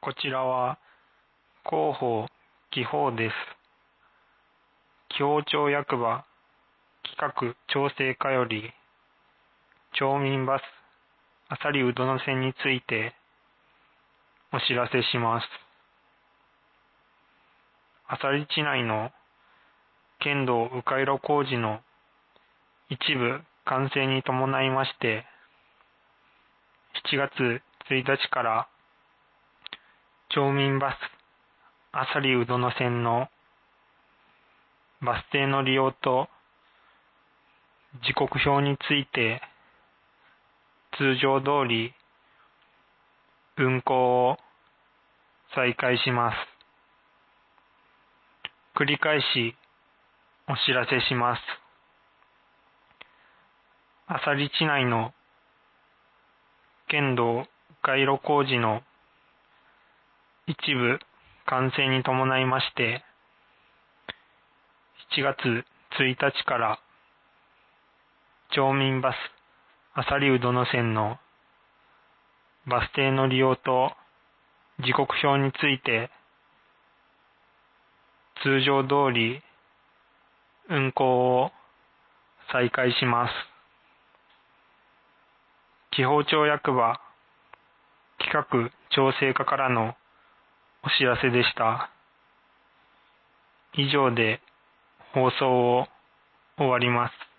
こちらは広報紀報です。紀宝町役場企画調整課より町民バスあさりうどの線についてお知らせします。あさり地内の県道迂回路工事の一部完成に伴いまして、7月1日から町民バスあさりうどの線のバス停の利用と時刻表について通常通り運行を再開します。繰り返しお知らせします。あさり地内の県道迂回路工事の一部完成に伴いまして、7月1日から町民バスあさりうどの線のバス停の利用と時刻表について通常通り運行を再開します。紀宝町役場企画調整課からのお知らせでした。以上で放送を終わります。